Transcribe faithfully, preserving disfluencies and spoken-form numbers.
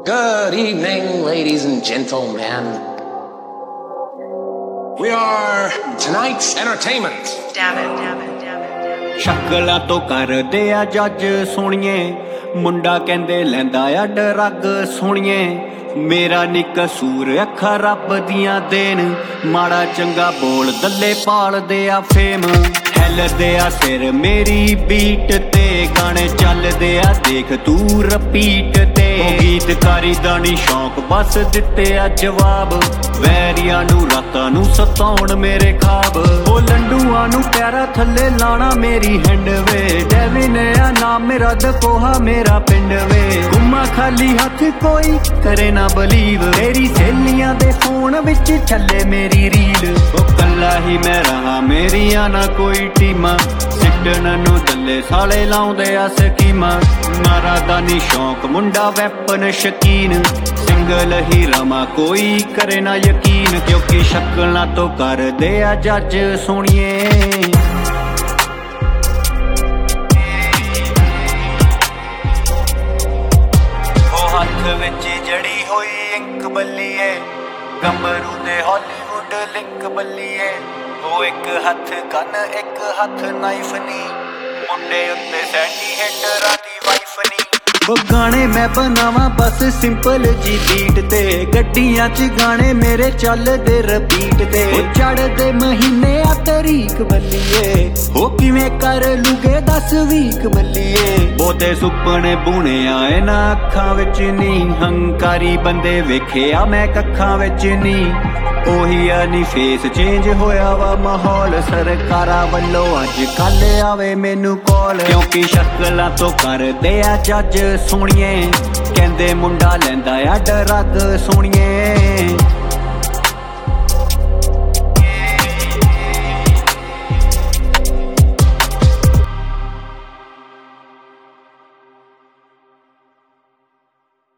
Good evening, ladies and gentlemen. We are tonight's entertainment. Damn it, damn it, damn it, damn it. ਸ਼ਕਲਾਂ ਤੋਂ ਕਰਦੇ ਆ ਜੱਜ ਸੋਹਣੀਏ, ਮੁੰਡਾ ਕਹਿੰਦੇ ਲੈਂਦਾ ਆ ਡਰੱਗ ਸੋਹਣੀਏ। ਮੇਰਾ ਨੀ ਕਸੂਰ ਅੱਖਾਂ ਰੱਬ ਦੀਆਂ ਦੇਣ, ਮਾੜਾ ਚੰਗਾ ਬੋਲ ਦੱਲੇ ਪਾਲਦੇ ਆ ਫੇਮ। ਹਿੱਲਦੇ ਆ ਸਿਰ ਮੇਰੀ ਬੀਟ ਤੇ, ਗਾਣੇ ਚੱਲਦੇ ਆ ਦੇਖ ਤੂੰ ਰਿਪੀਟ ਤੇ। ਉਹ ਗੀਤਕਾਰੀ ਦਾ ਨੀ ਸ਼ੌਂਕ ਬਸ ਦਿੱਤੇ ਆ ਜਵਾਬ, ਵੈਰੀਆਂ ਨੂੰ ਰਾਤਾਂ ਨੂੰ ਸਤਾਉਣ ਮੇਰੇ ਖਾਬ। ਉਹ ਲੰਡੂਆਂ ਨੂੰ ਪੈਰਾਂ ਥੱਲੇ ਲਾਣਾ ਮੇਰੀ ਹੈਂਡ ਵੇ, ਡੈਵਿਨ ਆ ਨਾਮ ਮੇਰਾ ਦਕੋਹਾ ਮੇਰਾ ਪਿੰਡ ਵੇ। ਗੁੰਮਾ ਖਾਲੀ ਹੱਥ ਕੋਈ ਕਰੇ ਨਾ ਬਲੀਵ, ਤੇਰੀ ਸਹੇਲੀਆਂ ਦੇ ਫੋਨ ਵਿੱਚ ਚੱਲੇ ਮੇਰੀ ਰੀਲ। ਉਹ ਕੱਲਾ ਹੀ ਮੈਂ ਰਹਾ ਮੇਰੀਆਂ ਨਾ ਕੋਈ ਟੀਮਾਂ, ਸਿੱਟਣ ਨੂੰ ਦੱਲੇ ਸਾਲੇ ਲਾਉਂਦੇ ਆ ਸਕੀਮਾਂ। ਮਾਰਾ ਦਾ ਨੀ ਸ਼ੌਂਕ ਮੁੰਡਾ ਵੈਪਨ ਸ਼ਕੀਨ, ਸਿੰਗਲ ਹੀ ਰਮਾ ਕੋਈ ਕਰੇ ਨਾ ਯਕੀਨ। ਕਿਉਂਕਿ ਸ਼ਕਲਾਂ ਤੋਂ ਕਰਦੇ ਆ ਜੱਜ ਸੋਹਣੀਏ। ਉਹ ਹੱਥ ਵਿੱਚ ਜੜੀ ਹੋਈ ਇੰਕ ਬੱਲੀਏ, ਗੱਭਰੂ ਦੇ ਹਾਲੀਵੁੱਡ ਲਿੰਕ ਬੱਲੀਏ। ਉਹ ਇੱਕ ਹੱਥ ਕੰਨ ਇੱਕ ਹੱਥ ਨਾਈਫ ਨੀ, ਮੁੰਡੇ ਉੱਤੇ ਸੈਂਟੀਮੀਟਰਾਂ ਦੀ ਵਾਈਫ ਨੀ। ਉਹ ਗਾਣੇ ਮੈਂ ਬਣਾਵਾਂ ਬਸ ਸਿੰਪਲ ਜੀ ਬੀਟ ਤੇ, ਗੱਡੀਆਂ 'ਚ ਗਾਣੇ ਮੇਰੇ ਚੱਲਦੇ ਰਿਪੀਟ ਤੇ। ਉਹ ਚੜ੍ਹਦੇ ਮਹੀਨੇ ਆ ਤਰੀਕ ਬੱਲੀਏ, ਉਹ ਕਿਵੇਂ ਕਰ ਲੂਗੇ ਦਸ ਵੀਕ ਬੱਲੀਏ। ਬਹੁਤੇ ਸੁਪਨੇ ਬੁਣੇ ਆਏ ਨਾ ਅੱਖਾਂ ਵਿੱਚ ਨੀ, ਹੰਕਾਰੀ ਬੰਦੇ ਵੇਖਿਆ ਮੈਂ ਕੱਖਾਂ ਵਿੱਚ ਨੀ। ਉਹੀ ਆ ਨੀ ਫੇਸ ਚੇਂਜ ਹੋਇਆ ਵਾ ਮਾਹੌਲ, ਸਰਕਾਰਾਂ ਵੱਲੋਂ ਅੱਜ ਕੱਲ ਆਵੇ ਮੈਨੂੰ ਕਾਲ। ਕਿਉਂਕਿ ਸ਼ਕਲਾਂ ਤੋਂ ਕਰਦੇ ਆ ਜੱਜ ਸੋਹਣੀਏ, ਕਹਿੰਦੇ ਮੁੰਡਾ ਲੈਂਦਾ ਆ ਡਰੱਗ ਸੋਹਣੀਏ।